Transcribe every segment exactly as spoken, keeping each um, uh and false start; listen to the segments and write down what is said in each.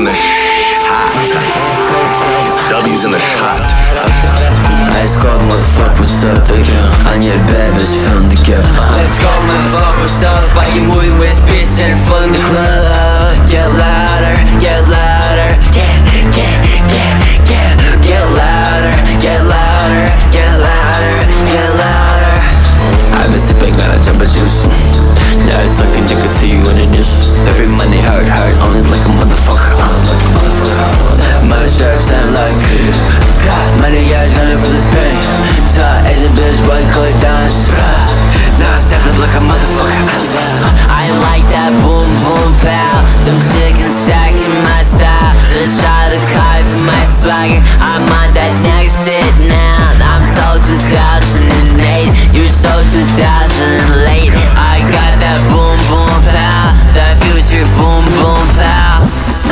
in the shot. W's in the shot. Let's go, motherfucker, what's up, nigga? I need a bad bitch feeling together. Let's go, motherfucker, what's up? Why you moving with bitch and full in the club? Get louder, get louder, yeah, yeah, yeah, yeah. Get louder, get louder, get louder, get louder. I've been sipping, gotta jump a juice. Now it's like a nigga to you in the news. Every money hurt, hurt, only like a motherfucker. My straps sound like God, money guys gonna really pay. Tell Asian bitch white collar dance. Now I step up like a motherfucker. I like that boom boom pow. Them chickens stacking my style. Let's try to copy my swagger. I'm on that next shit now. I'm so two thousand eight. You so two thousand eight. I got that boom boom pow. That future boom boom pow.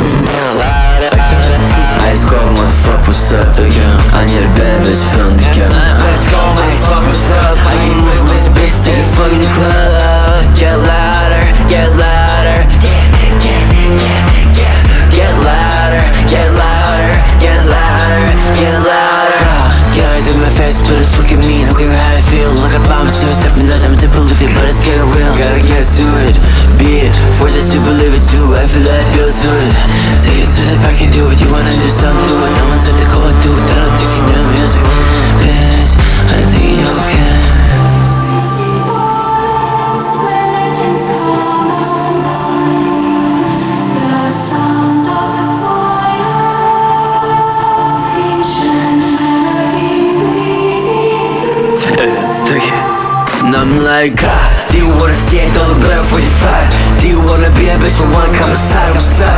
Let's go, motherfucker, what's up, nigga? I need a bad bitch feeling together. Let's go, motherfucker, what's up? I can move with this bitch, take a fuck in the club. Get louder, get louder, yeah, yeah, yeah, yeah. Get louder, get louder, get louder, get louder. Get out of my face, but it's fucking me. Don't care how I feel, like a bomb, still stepping out, I'm to believe it, but it's getting real. Gotta get to it, be it, force us to believe it too. I feel like I built to it. Take it to the back and do it. You wanna do something, do it. No one said to call it, do it. I don't think you know music, bitch. I don't think you can. And I'm like, ah, do you wanna see it? All the better forty-five. Do you wanna be a bitch from one cup of side? What's up?